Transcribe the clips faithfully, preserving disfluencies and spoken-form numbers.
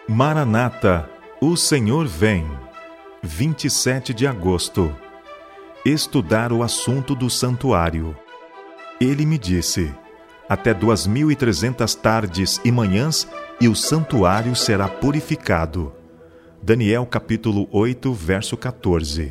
Maranata, o Senhor vem. vinte e sete de agosto. Estudar o assunto do santuário. Ele me disse: até duas mil e trezentas tardes e manhãs, e o santuário será purificado. Daniel capítulo oito, verso quatorze.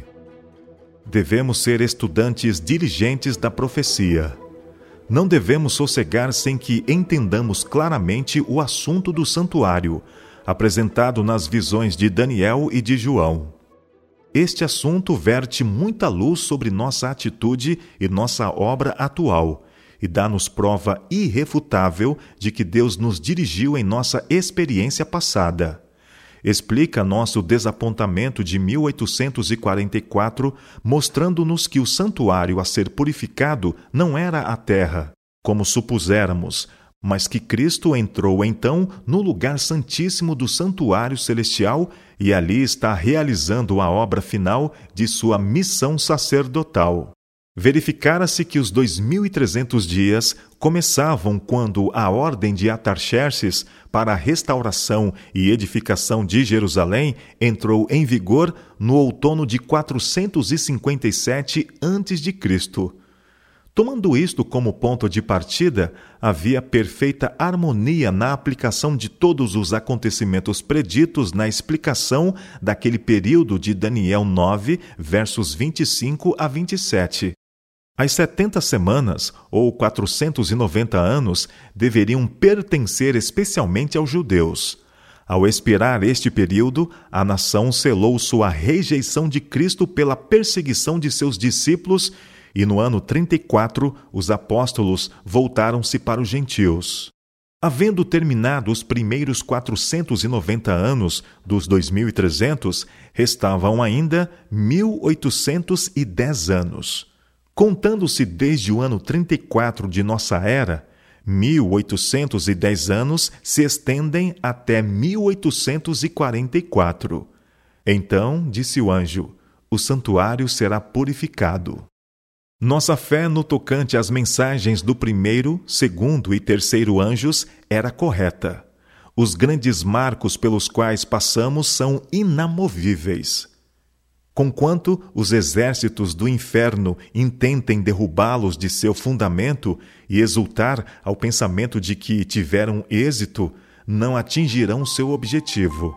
Devemos ser estudantes diligentes da profecia. Não devemos sossegar sem que entendamos claramente o assunto do santuário, apresentado nas visões de Daniel e de João. Este assunto verte muita luz sobre nossa atitude e nossa obra atual, e dá-nos prova irrefutável de que Deus nos dirigiu em nossa experiência passada. Explica nosso desapontamento de mil oitocentos e quarenta e quatro, mostrando-nos que o santuário a ser purificado não era a terra, como supuséramos, mas que Cristo entrou então no lugar santíssimo do santuário celestial e ali está realizando a obra final de sua missão sacerdotal. Verificara-se que os dois mil e trezentos dias começavam quando a ordem de Artaxerxes para a restauração e edificação de Jerusalém entrou em vigor no outono de quatrocentos e cinquenta e sete antes de Cristo. Tomando isto como ponto de partida, havia perfeita harmonia na aplicação de todos os acontecimentos preditos na explicação daquele período de Daniel nove, versos vinte e cinco a vinte e sete. As setenta semanas, ou quatrocentos e noventa anos, deveriam pertencer especialmente aos judeus. Ao expirar este período, a nação selou sua rejeição de Cristo pela perseguição de seus discípulos, e no ano trinta e quatro, os apóstolos voltaram-se para os gentios. Havendo terminado os primeiros quatrocentos e noventa anos dos dois mil e trezentos, restavam ainda mil oitocentos e dez anos. Contando-se desde o ano trinta e quatro de nossa era, mil oitocentos e dez anos se estendem até mil oitocentos e quarenta e quatro. Então, disse o anjo, o santuário será purificado. Nossa fé no tocante às mensagens do primeiro, segundo e terceiro anjos era correta. Os grandes marcos pelos quais passamos são inamovíveis. Conquanto os exércitos do inferno intentem derrubá-los de seu fundamento e exultar ao pensamento de que tiveram êxito, não atingirão seu objetivo.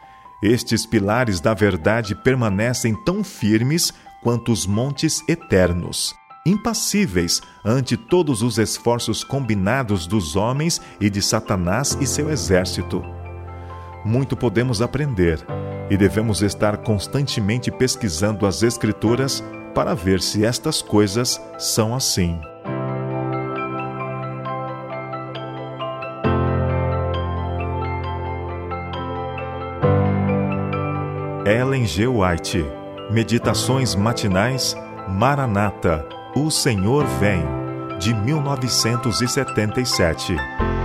Estes pilares da verdade permanecem tão firmes quanto os montes eternos, impassíveis ante todos os esforços combinados dos homens e de Satanás e seu exército. Muito podemos aprender, e devemos estar constantemente pesquisando as Escrituras para ver se estas coisas são assim. Ellen G. White. Meditações matinais, Maranata, o Senhor vem, de mil novecentos e setenta e sete.